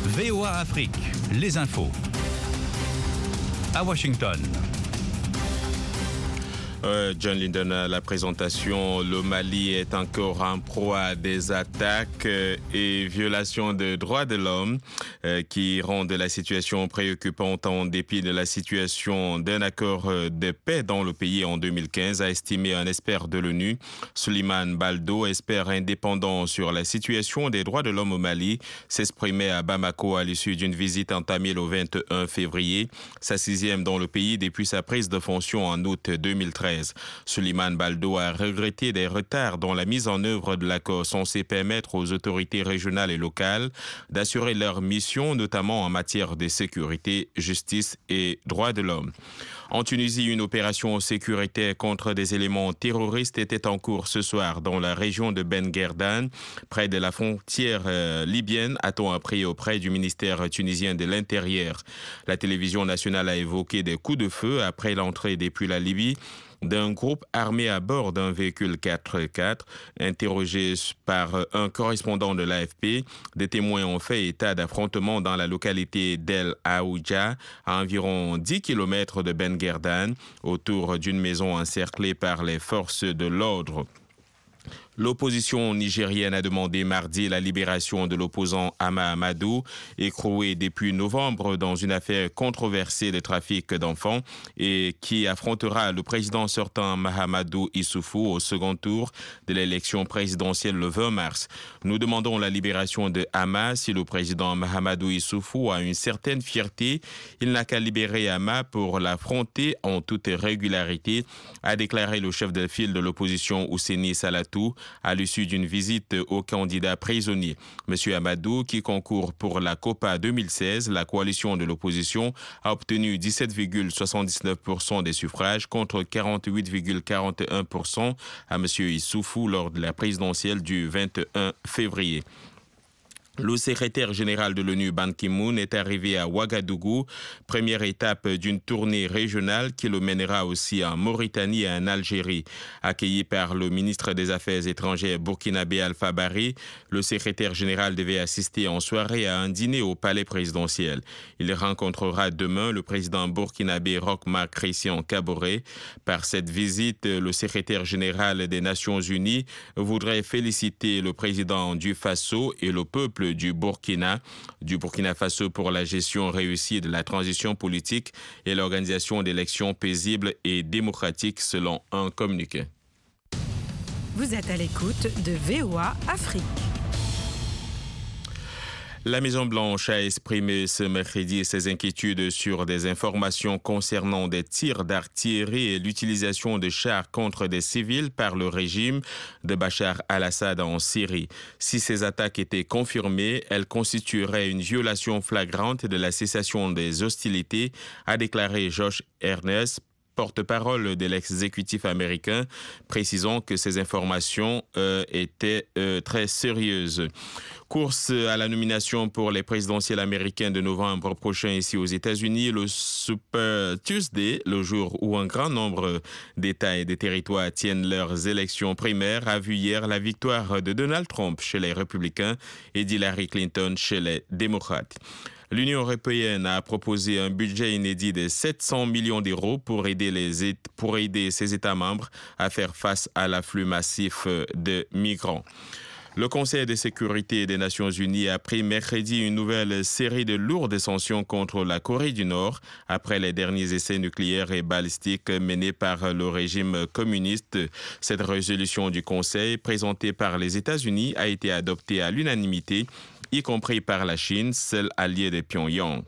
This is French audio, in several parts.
VOA Afrique, les infos. À Washington. John Linden à la présentation. Le Mali est encore en proie à des attaques et violations de droits de l'homme qui rendent la situation préoccupante en dépit de la situation d'un accord de paix dans le pays en 2015, a estimé un expert de l'ONU. Souleymane Baldo, expert indépendant sur la situation des droits de l'homme au Mali, s'exprimait à Bamako à l'issue d'une visite entamée le 21 février, sa 6e dans le pays depuis sa prise de fonction en août 2013. Souleymane Baldo a regretté des retards dans la mise en œuvre de l'accord censé permettre aux autorités régionales et locales d'assurer leur mission, notamment en matière de sécurité, justice et droits de l'homme. En Tunisie, une opération sécuritaire contre des éléments terroristes était en cours ce soir dans la région de Ben Guerdane, près de la frontière libyenne, a-t-on appris auprès du ministère tunisien de l'Intérieur. La télévision nationale a évoqué des coups de feu après l'entrée depuis la Libye d'un groupe armé à bord d'un véhicule 4x4. Interrogé par un correspondant de l'AFP, des témoins ont fait état d'affrontements dans la localité d'El Aouja, à environ 10 km de Ben Guerdane, autour d'une maison encerclée par les forces de l'ordre. L'opposition nigérienne a demandé mardi la libération de l'opposant Hama Amadou, écroué depuis novembre dans une affaire controversée de trafic d'enfants et qui affrontera le président sortant Mahamadou Issoufou au second tour de l'élection présidentielle le 20 mars. Nous demandons la libération de Hama. Si le président Mahamadou Issoufou a une certaine fierté, il n'a qu'à libérer Hama pour l'affronter en toute régularité, a déclaré le chef de file de l'opposition Ousseini Salatou à l'issue d'une visite aux candidats prisonniers. Monsieur Amadou, qui concourt pour la COPA 2016, la coalition de l'opposition, a obtenu 17,79% des suffrages contre 48,41% à monsieur Issoufou lors de la présidentielle du 21 février. Le secrétaire général de l'ONU, Ban Ki-moon, est arrivé à Ouagadougou, première étape d'une tournée régionale qui le mènera aussi en Mauritanie et en Algérie. Accueilli par le ministre des Affaires étrangères burkinabé Alpha Barry, le secrétaire général devait assister en soirée à un dîner au palais présidentiel. Il rencontrera demain le président burkinabé Roch Marc Christian Kaboré. Par cette visite, le secrétaire général des Nations Unies voudrait féliciter le président du Faso et le peuple du Burkina Faso pour la gestion réussie de la transition politique et l'organisation d'élections paisibles et démocratiques selon un communiqué. Vous êtes à l'écoute de VOA Afrique. La Maison-Blanche a exprimé ce mercredi ses inquiétudes sur des informations concernant des tirs d'artillerie et l'utilisation de chars contre des civils par le régime de Bachar al-Assad en Syrie. Si ces attaques étaient confirmées, elles constitueraient une violation flagrante de la cessation des hostilités, a déclaré Josh Earnest, porte-parole de l'exécutif américain, précisant que ces informations étaient très sérieuses. Course à la nomination pour les présidentielles américaines de novembre prochain ici aux États-Unis, le Super Tuesday, le jour où un grand nombre d'États et de territoires tiennent leurs élections primaires, a vu hier la victoire de Donald Trump chez les républicains et d'Hillary Clinton chez les démocrates. L'Union européenne a proposé un budget inédit de 700 millions d'euros pour aider ses États membres à faire face à l'afflux massif de migrants. Le Conseil de sécurité des Nations Unies a pris mercredi une nouvelle série de lourdes sanctions contre la Corée du Nord après les derniers essais nucléaires et balistiques menés par le régime communiste. Cette résolution du Conseil, présentée par les États-Unis, a été adoptée à l'unanimité, y compris par la Chine, seul allié de Pyongyang.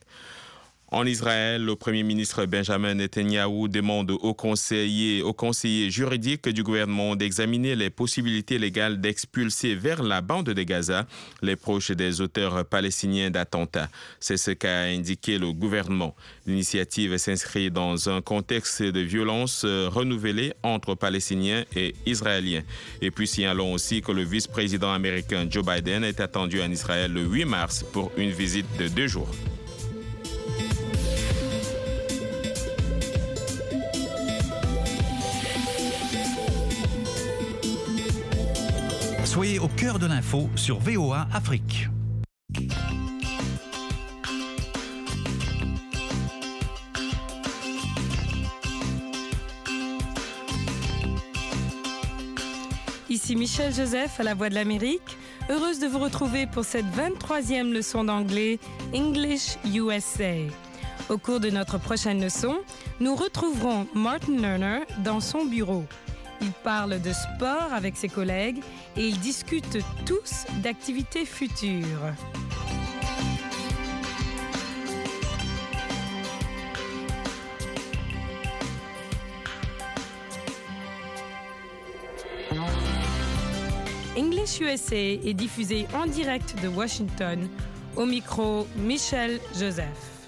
En Israël, le Premier ministre Benjamin Netanyahou demande aux conseillers juridiques du gouvernement d'examiner les possibilités légales d'expulser vers la bande de Gaza les proches des auteurs palestiniens d'attentats. C'est ce qu'a indiqué le gouvernement. L'initiative s'inscrit dans un contexte de violence renouvelée entre Palestiniens et Israéliens. Et puis signalons aussi que le vice-président américain Joe Biden est attendu en Israël le 8 mars pour une visite de 2 jours. Soyez au cœur de l'info sur VOA Afrique. Ici Michel Joseph à la Voix de l'Amérique, heureuse de vous retrouver pour cette 23e leçon d'anglais English USA. Au cours de notre prochaine leçon, nous retrouverons Martin Lerner dans son bureau. Il parle de sport avec ses collègues et ils discutent tous d'activités futures. English USA est diffusé en direct de Washington, au micro Michel Joseph.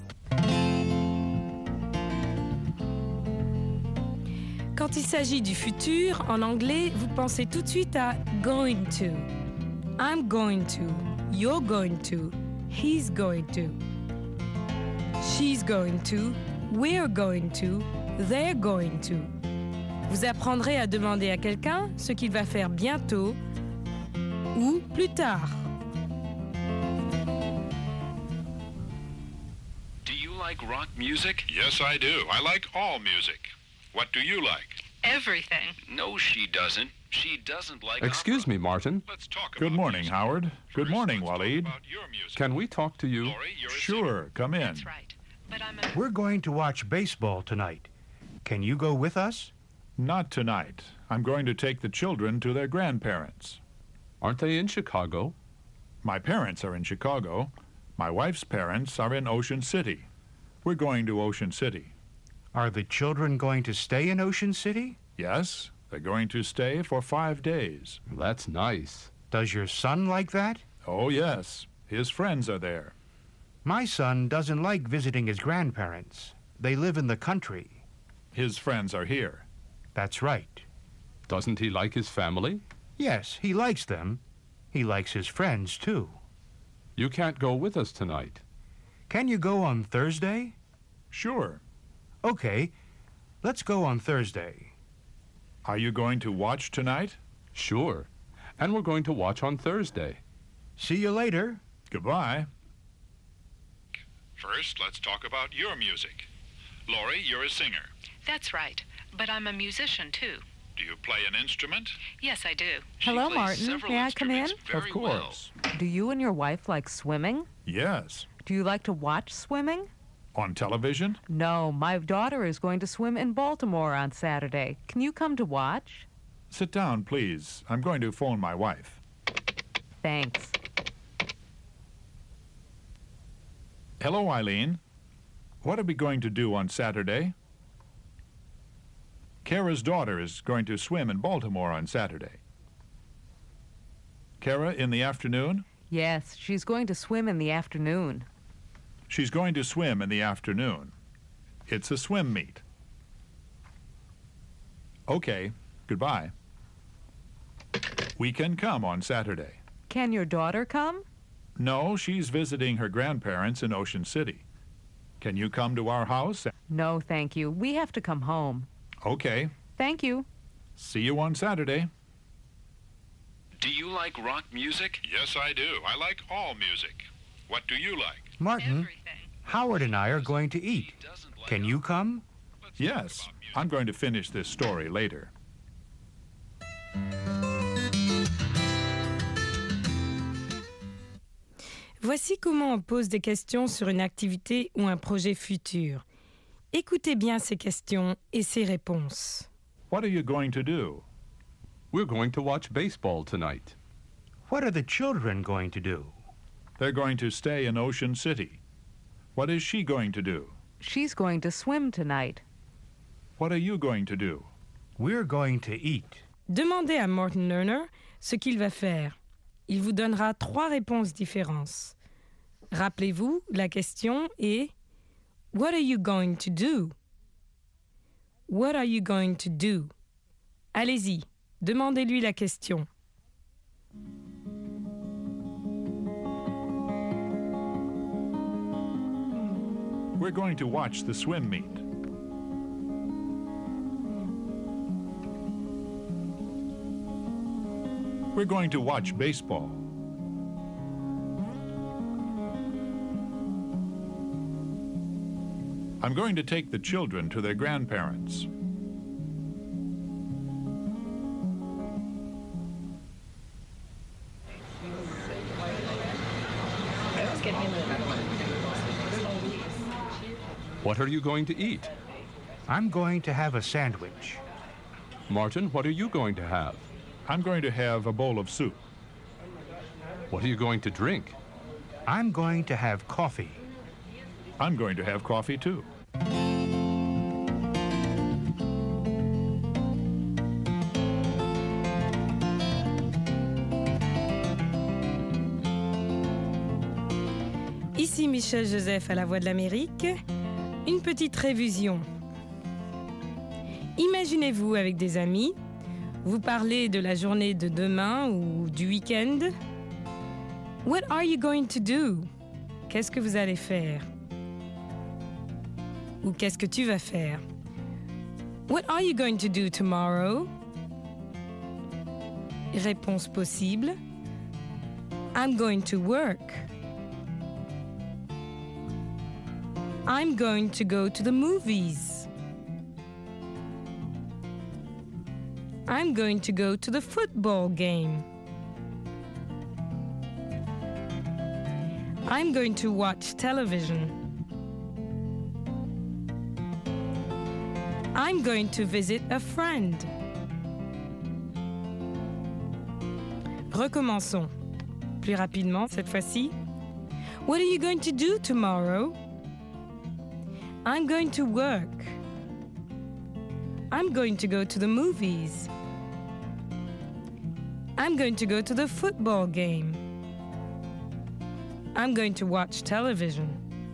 Quand il s'agit du futur, en anglais, vous pensez tout de suite à going to. I'm going to, you're going to, he's going to. She's going to, we're going to, they're going to. Vous apprendrez à demander à quelqu'un ce qu'il va faire bientôt ou plus tard. Do you like rock music? Yes, I do. I like all music. What do you like? Everything. No, she doesn't. She doesn't like Excuse opera. me, Martin. Let's talk Good about morning, music. Howard. Good First, morning, let's talk Waleed. about your music. Can we talk to you? Lori, you're a Sure, come in. That's right. But I'm a... We're going to watch baseball tonight. Can you go with us? Not tonight. I'm going to take the children to their grandparents. Aren't they in Chicago? My parents are in Chicago. My wife's parents are in Ocean City. We're going to Ocean City. Are the children going to stay in Ocean City? Yes, they're going to stay for 5 days. That's nice. Does your son like that? Oh, yes. His friends are there. My son doesn't like visiting his grandparents. They live in the country. His friends are here. That's right. Doesn't he like his family? Yes, he likes them. He likes his friends, too. You can't go with us tonight. Can you go on Thursday? Sure. Okay, let's go on Thursday. Are you going to watch tonight? Sure. And we're going to watch on Thursday. See you later. Goodbye. First, let's talk about your music. Lori, you're a singer. That's right. But I'm a musician, too. Do you play an instrument? Yes, I do. She Hello, plays Martin. several May I come in? instruments very Of course. Do you and your wife like swimming? Yes. Do you like to watch swimming? On television? No, my daughter is going to swim in Baltimore on Saturday. Can you come to watch? Sit down, please. I'm going to phone my wife. Thanks. Hello, Eileen. What are we going to do on Saturday? Kara's daughter is going to swim in Baltimore on Saturday. Kara, in the afternoon? Yes, she's going to swim in the afternoon. She's going to swim in the afternoon. It's a swim meet. Okay, goodbye. We can come on Saturday. Can your daughter come? No, she's visiting her grandparents in Ocean City. Can you come to our house? No, thank you. We have to come home. Okay. Thank you. See you on Saturday. Do you like rock music? Yes, I do. I like all music. What do you like? Martin, Everything. Howard and I are going to eat. She doesn't like Can you opera. come? Let's talk Yes, about music. I'm going to finish this story later. Voici comment on pose des questions sur une activité ou un projet futur. Écoutez bien ces questions et ces réponses. What are you going to do? We're going to watch baseball tonight. What are the children going to do? They're going to stay in Ocean City. What is she going to do? She's going to swim tonight. What are you going to do? We're going to eat. Demandez à Martin Lerner ce qu'il va faire. Il vous donnera 3 réponses différentes. Rappelez-vous, la question est « What are you going to do? » What are you going to do? Allez-y, demandez-lui la question. We're going to watch the swim meet. We're going to watch baseball. I'm going to take the children to their grandparents. What are you going to eat? I'm going to have a sandwich. Martin, what are you going to have? I'm going to have a bowl of soup. What are you going to drink? I'm going to have coffee. I'm going to have coffee too. Ici Michel Joseph à la Voix de l'Amérique. Une petite révision. Imaginez-vous avec des amis, vous parlez de la journée de demain ou du week-end. What are you going to do? Qu'est-ce que vous allez faire? Ou qu'est-ce que tu vas faire? What are you going to do tomorrow? Réponse possible. I'm going to work. I'm going to go to the movies. I'm going to go to the football game. I'm going to watch television. I'm going to visit a friend. Recommençons. Plus rapidement cette fois-ci. What are you going to do tomorrow? I'm going to work. I'm going to go to the movies. I'm going to go to the football game. I'm going to watch television.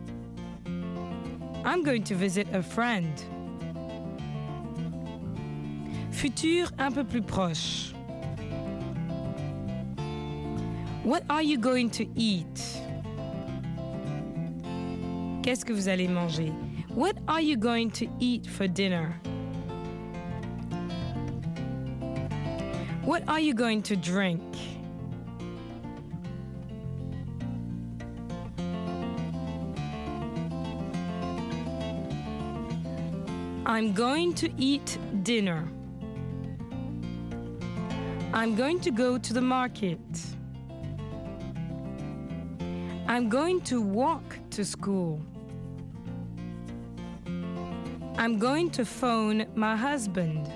I'm going to visit a friend. Futur un peu plus proche. What are you going to eat? Qu'est-ce que vous allez manger? What are you going to eat for dinner? What are you going to drink? I'm going to eat dinner. I'm going to go to the market. I'm going to walk to school. I'm going to phone my husband.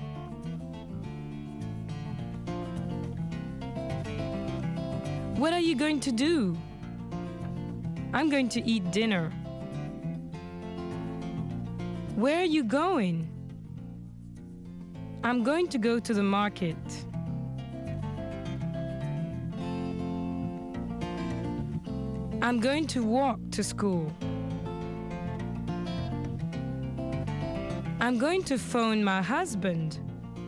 What are you going to do? I'm going to eat dinner. Where are you going? I'm going to go to the market. I'm going to walk to school. I'm going to phone my husband.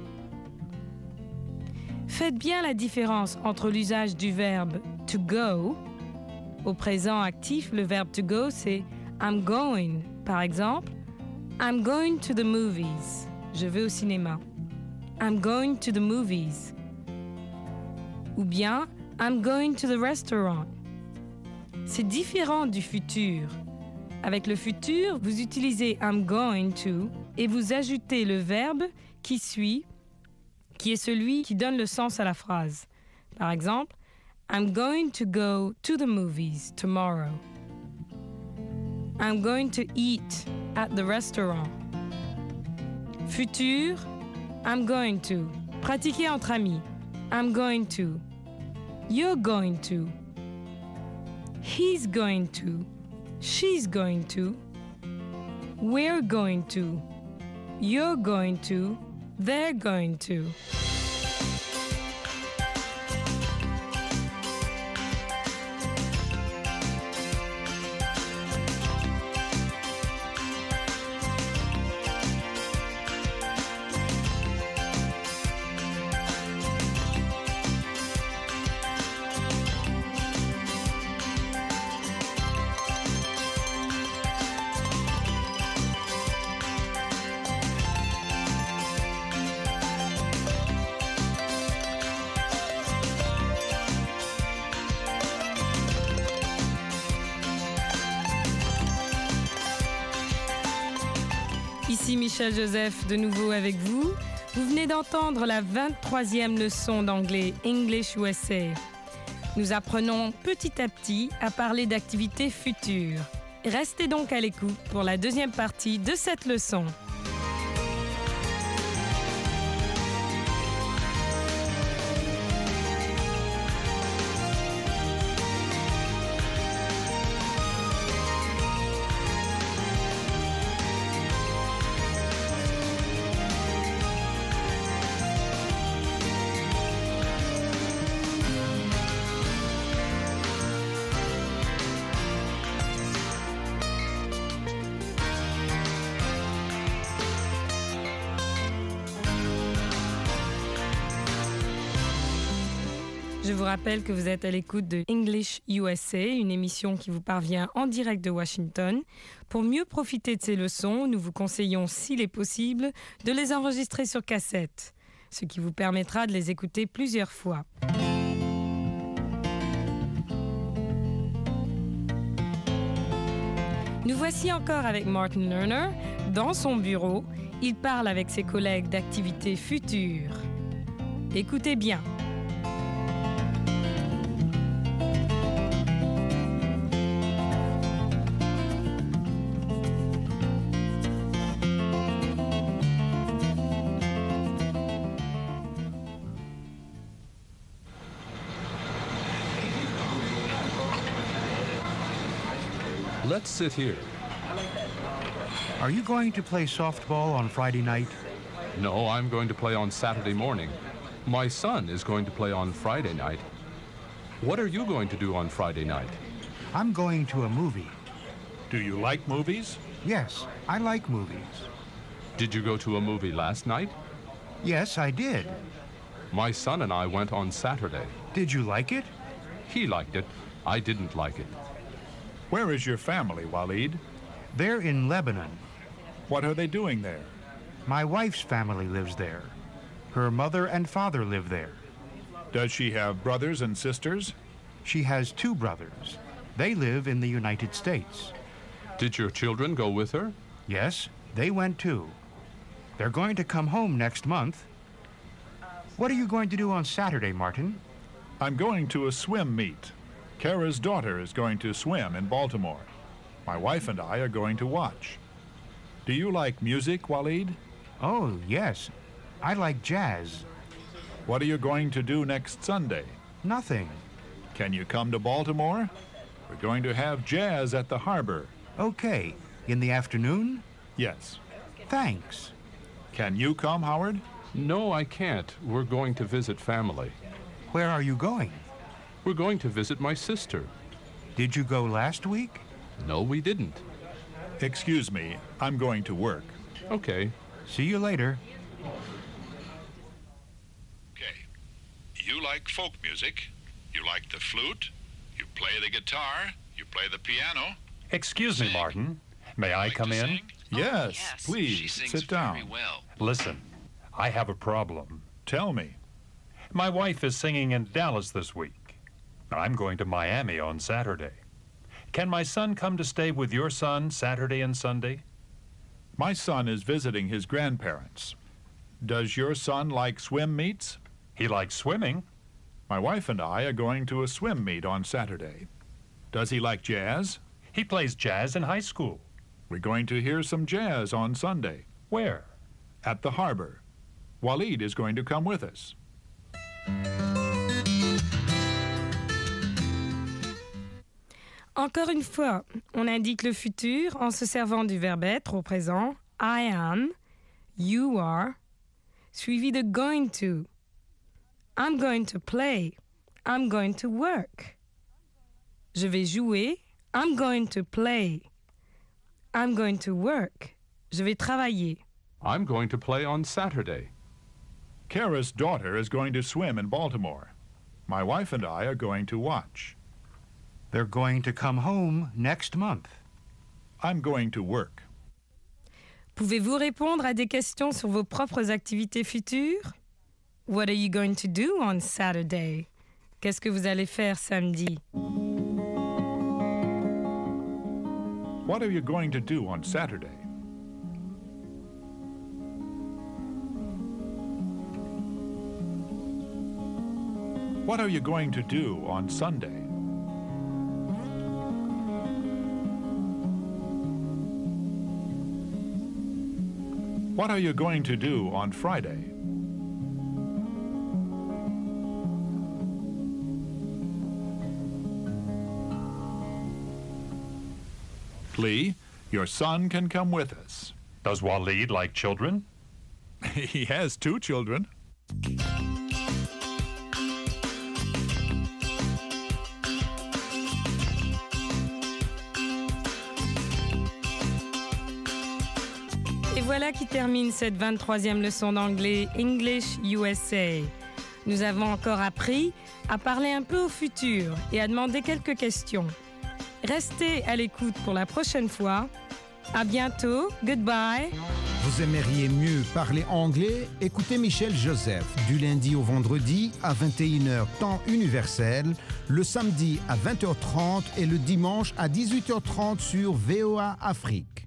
Faites bien la différence entre l'usage du verbe to go. Au présent actif, le verbe to go, c'est I'm going. Par exemple, I'm going to the movies. Je vais au cinéma. I'm going to the movies. Ou bien, I'm going to the restaurant. C'est différent du futur. Avec le futur, vous utilisez I'm going to et vous ajoutez le verbe qui suit, qui est celui qui donne le sens à la phrase. Par exemple, I'm going to go to the movies tomorrow. I'm going to eat at the restaurant. Futur, I'm going to. Pratiquez entre amis. I'm going to. You're going to. He's going to. She's going to. We're going to. You're going to. They're going to. Ici Michel Joseph, de nouveau avec vous. Vous venez d'entendre la 23e leçon d'anglais English USA. Nous apprenons petit à petit à parler d'activités futures. Restez donc à l'écoute pour la deuxième partie de cette leçon. Je vous rappelle que vous êtes à l'écoute de English USA, une émission qui vous parvient en direct de Washington. Pour mieux profiter de ces leçons, nous vous conseillons, s'il est possible, de les enregistrer sur cassette, ce qui vous permettra de les écouter plusieurs fois. Nous voici encore avec Martin Lerner. Dans son bureau, il parle avec ses collègues d'activités futures. Écoutez bien. Let's sit here. Are you going to play softball on Friday night? No, I'm going to play on Saturday morning. My son is going to play on Friday night. What are you going to do on Friday night? I'm going to a movie. Do you like movies? Yes, I like movies. Did you go to a movie last night? Yes, I did. My son and I went on Saturday. Did you like it? He liked it. I didn't like it. Where is your family, Walid? They're in Lebanon. What are they doing there? My wife's family lives there. Her mother and father live there. Does she have brothers and sisters? She has 2 brothers. They live in the United States. Did your children go with her? Yes, they went too. They're going to come home next month. What are you going to do on Saturday, Martin? I'm going to a swim meet. Kara's daughter is going to swim in Baltimore. My wife and I are going to watch. Do you like music, Walid? Oh, yes. I like jazz. What are you going to do next Sunday? Nothing. Can you come to Baltimore? We're going to have jazz at the harbor. Okay. In the afternoon? Yes. Thanks. Can you come, Howard? No, I can't. We're going to visit family. Where are you going? We're going to visit my sister. Did you go last week? No, we didn't. Excuse me, I'm going to work. Okay. See you later. Okay. You like folk music. You like the flute. You play the guitar. You play the piano. Excuse me, Sing. Martin. May I Like come to in? sing? Yes, She please, sings sit very down. well. Listen, I have a problem. Tell me. My wife is singing in Dallas this week. I'm going to Miami on Saturday. Can my son come to stay with your son Saturday and Sunday? My son is visiting his grandparents. Does your son like swim meets? He likes swimming. My wife and I are going to a swim meet on Saturday. Does he like jazz? He plays jazz in high school. We're going to hear some jazz on Sunday Where? at the harbor. Walid is going to come with us. Encore une fois, on indique le futur en se servant du verbe être au présent, I am, you are, suivi de going to. I'm going to play. I'm going to work. Je vais jouer. I'm going to play. I'm going to work. Je vais travailler. I'm going to play on Saturday. Kara's daughter is going to swim in Baltimore. My wife and I are going to watch. They're going to come home next month. I'm going to work. Pouvez-vous répondre à des questions sur vos propres activités futures? What are you going to do on Saturday? Qu'est-ce que vous allez faire samedi? What are you going to do on Saturday? What are you going to do on Sunday? What are you going to do on Friday? Lee, your son can come with us. Does Waleed like children? He has 2 children. Et voilà qui termine cette 23e leçon d'anglais English USA. Nous avons encore appris à parler un peu au futur et à demander quelques questions. Restez à l'écoute pour la prochaine fois. À bientôt. Goodbye. Vous aimeriez mieux parler anglais? Écoutez Michel Joseph du lundi au vendredi à 21h temps universel, le samedi à 20h30 et le dimanche à 18h30 sur VOA Afrique.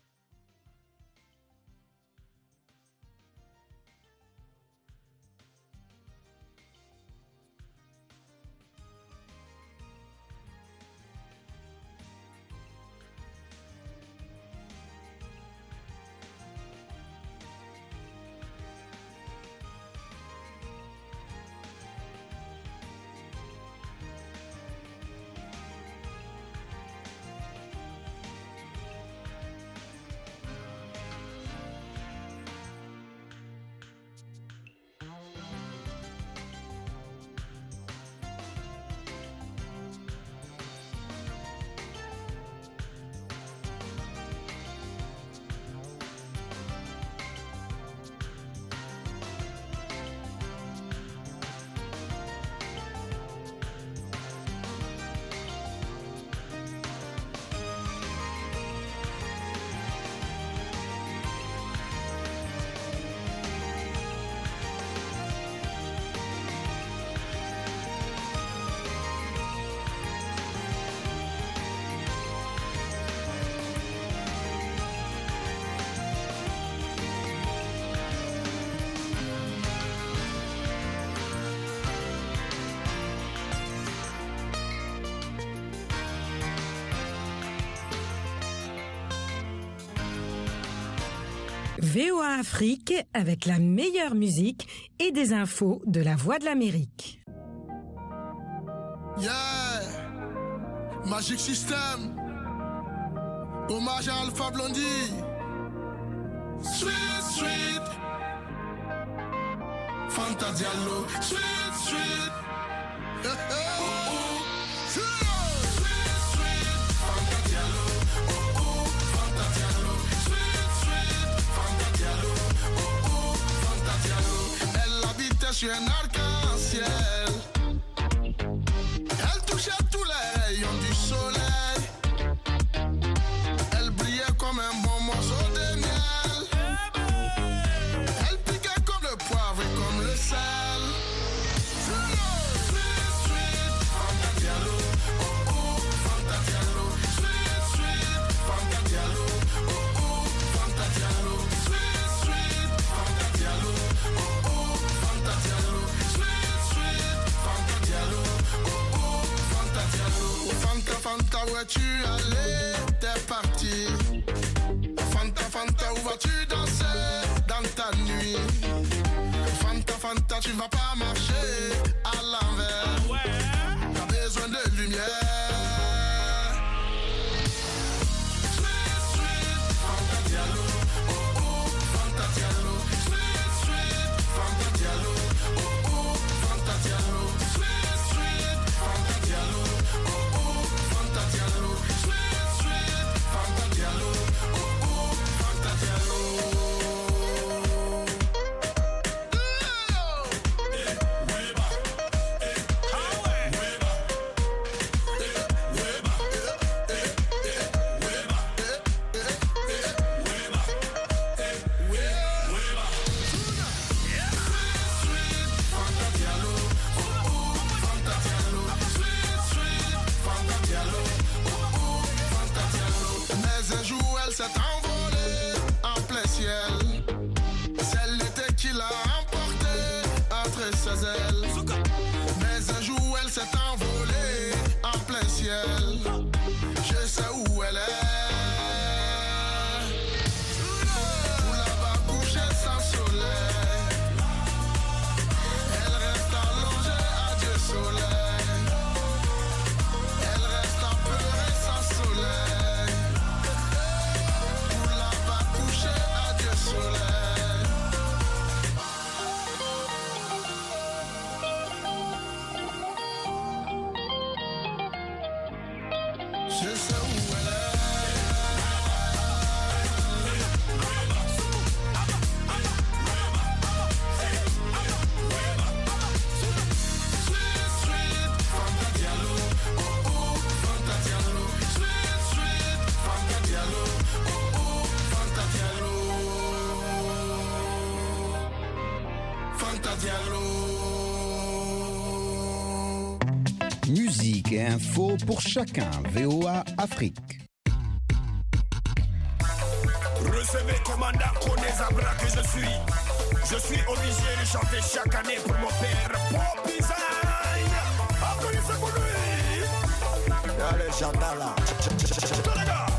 VOA Afrique avec la meilleure musique et des infos de la Voix de l'Amérique. Yeah, Magic System, hommage à Alpha Blondie, Sweet Sweet, Fanta Diallo, Sweet Sweet, sur un arc-en-ciel. Elle touchait tous les rayons du soleil. Elle brillait comme un bon morceau de miel. Elle piquait comme le poivre et comme le sel. Sweet, sweet, Fanta Diallo. Oh oh, Fanta Diallo. Sweet, sweet, Fanta Diallo. Oh oh, Fanta Diallo. Sweet, sweet, Fanta Diallo. Oh oh, Fanta Diallo. Sweet, sweet, Fanta Diallo. Oh oh, Fanta Diallo. Oh Fanta, Fanta, où es-tu allé? T'es parti. Fanta, Fanta, où vas-tu danser dans ta nuit? Fanta, Fanta, tu vas pas marcher à l'envers. T'as besoin de lumière. Sweet, sweet, Fanta Diallo. Oh oh, Fanta Diallo. Sweet, sweet, Fanta Diallo. Oh oh, Fanta Diallo. Sweet, sweet, Fanta Diallo. Oh oh, Fanta Diallo. Sweet, sweet, Fanta Diallo. Oh oh, Fanta Diallo. Mais un jour elle s'est envolée en plein ciel. C'est l'été qui l'a emportée entre ses ailes. Mais un Je sais où elle est. Où là-bas couché sans soleil. Elle reste allongée à Dieu soleil. Elle reste en pleurer sans soleil. Où là-bas couché à Dieu soleil. Je sais où elle est. Sweet, sweet, Fanta Diallo. Oh, oh, Fanta Diallo. Sweet, sweet, Fanta Diallo. Oh, oh, Fanta Diallo. Fanta Diallo. Musique et info pour chacun. VOA Afrique. Recevez commandant Koné Zabra que je suis. Je suis obligé de chanter chaque année pour mon père Pop Design. Applaudissez pour lui. Allez, chantez là. Tous les gars.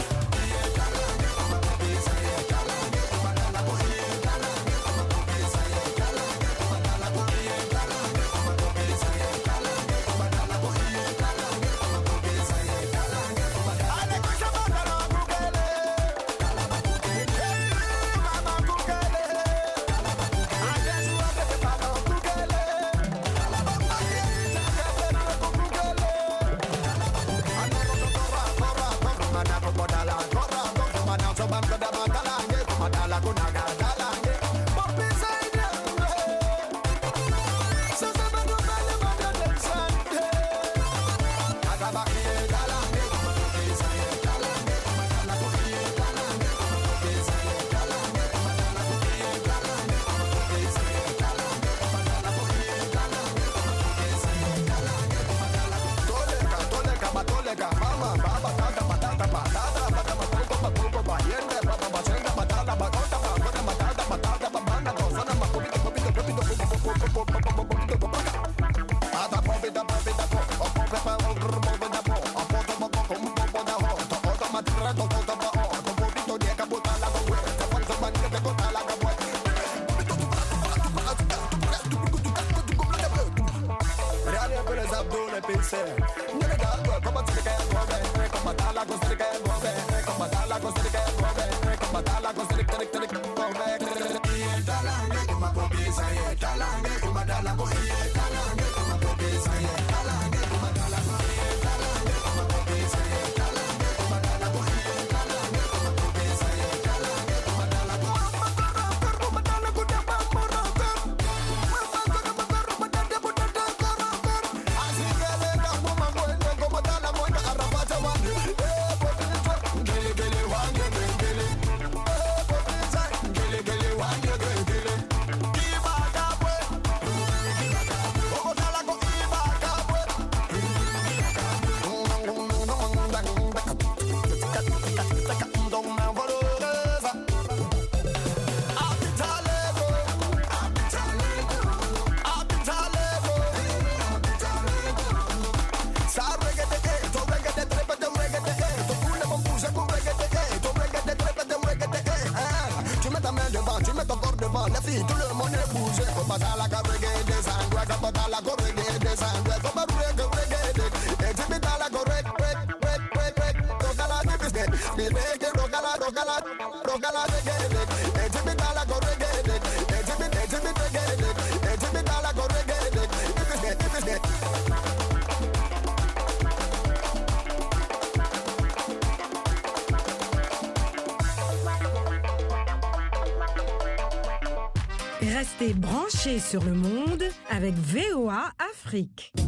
Restez branchés sur le monde avec VOA Afrique.